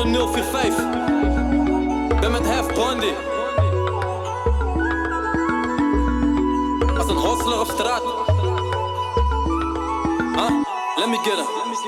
045. Ben met Hef Bondi. Als een hustler op straat. Let me get him.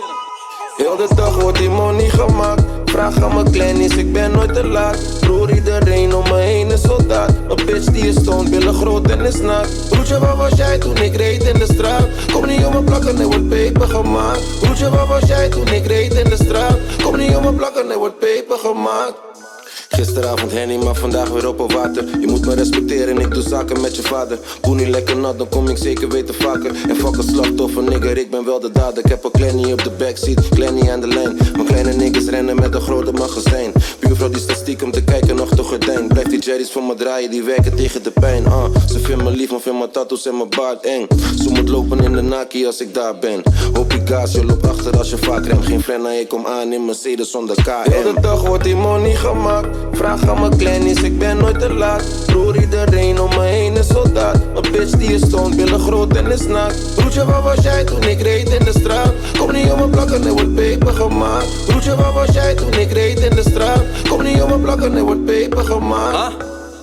Heel de dag wordt die money gemaakt. Vraag aan mijn kleinies, ik ben nooit te laat. Broer, iedereen om me heen is soldaat. Een bitch die is stoned, billen groot en is naakt. Broertje, waar was jij toen ik reed in de straat? Kom niet om me plakken, er wordt peper gemaakt. Broertje, waar was jij toen ik reed in de straat? Kom niet om me plakken, er wordt peper gemaakt. Gisteravond Henny, maar vandaag weer op een water. Je moet me respecteren, ik doe zaken met je vader. Boe niet lekker nat, dan kom ik zeker weten vaker. En fuck een slachtoffer, nigger, ik ben wel de dader. Ik heb een Clanny op de backseat, Clanny aan de lijn. Mijn kleine niggas rennen met een grote magazijn. Buurvrouw die staat stiekem te kijken nog de gordijn. Blijf die jerry's voor me draaien, die werken tegen de pijn. Ze vindt me lief, maar vindt mijn tattoos en mijn baard eng. Ze moet lopen in de naki als ik daar ben. Hoop je gas, je loopt achter als je vaak remt. Geen frenna, ik kom aan in Mercedes zonder KM. Heel de dag wordt die money gemaakt. Vraag aan mijn kleinies, ik ben nooit te laat. Broer, iedereen om me heen is soldaat. Een bitch die is stoned, billen groot en is naakt. Broertje, waar was jij toen ik reed in de straat? Kom niet om me plakken, er wordt peper gemaakt. Broertje, waar was jij toen ik reed in de straat? Kom niet om me plakken, er wordt peper gemaakt.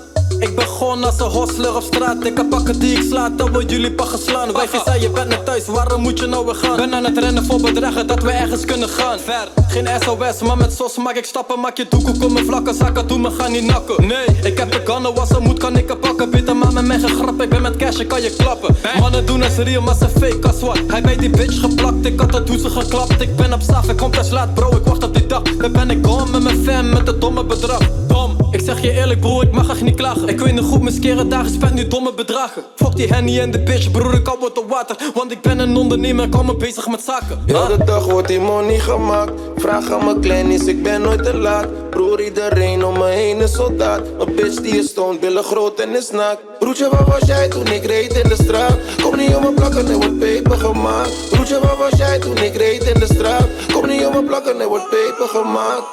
Ik ben gewoon als een hustler op straat. Ik heb pakken die ik sla, dan worden jullie pa geslaan. Wijfie zei je bent net thuis, waarom moet je nou weer gaan? Ben aan het rennen voor bedragen, dat we ergens kunnen gaan. Ver, geen SOS, maar met sos maak ik stappen. Maak je doekoe, kom mijn vlakke zakken, doe me gaan niet nakken. Nee, ik heb de kannen, was er moet, kan ik er pakken. Bitter maar met mij geen grap, ik ben met cash, kan je klappen. Mannen doen als real, maar ze fake als wat. Hij bij die bitch geplakt, ik had dat hoezen geklapt. Ik ben op staf, ik kom thuis laat bro, ik wacht op die dag. Dan ben ik gone met mijn fam, met het domme bedrag. Dom, ik zeg je eerlijk broer, ik mag echt niet klagen. Ik weet nog goed, mijn skere dagen spent nu domme bedragen. Fuck die Henny en de bitch, broer, ik hou wat op water. Want ik ben een ondernemer, ik hou me bezig met zaken. Heel de dag wordt die money gemaakt. Vraag aan mijn kleinies, ik ben nooit te laat. Broer, iedereen om me heen is soldaat. Een bitch die is stoned, billen groot en is naakt. Broertje, waar was jij toen ik reed in de straat? Kom niet om me plakken, er wordt peper gemaakt. Broertje, waar was jij toen ik reed in de straat? Kom niet om me plakken, er wordt peper gemaakt.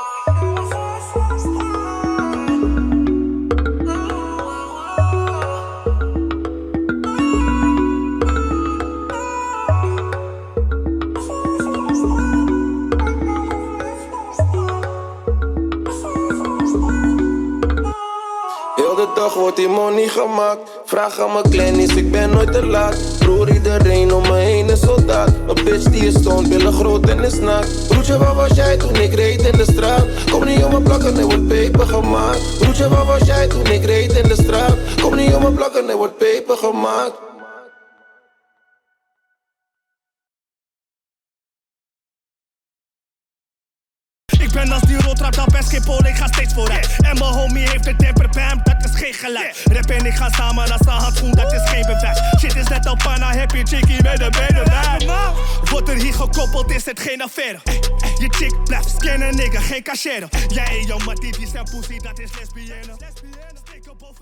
Heel de dag wordt die money gemaakt. Vraag aan mijn kleinies, ik ben nooit te laat. Broer, iedereen om me heen is soldaat. Een bitch die is stoned, billen groot en is naakt. Broertje, waar was jij toen ik reed in de straat? Kom niet om me plakken, er wordt peper gemaakt. Broertje, waar was jij toen ik reed in de straat? Kom niet om me plakken, er wordt peper gemaakt. Ik ben als die rotrap, dan best geen pol, ik ga steeds vooruit. En mijn homie heeft een temper bij hem, dat is geen gelijk. Rap en ik gaan samen als een handschoen, dat is geen bewijs. Shit is net al panna, heb je chickie met een benen bij. Wordt er hier gekoppeld, is het geen affaire. Je chick blijft scannen, nigga, geen cachère. Jij en jouw mattie, die zijn pussy, dat is lesbienne.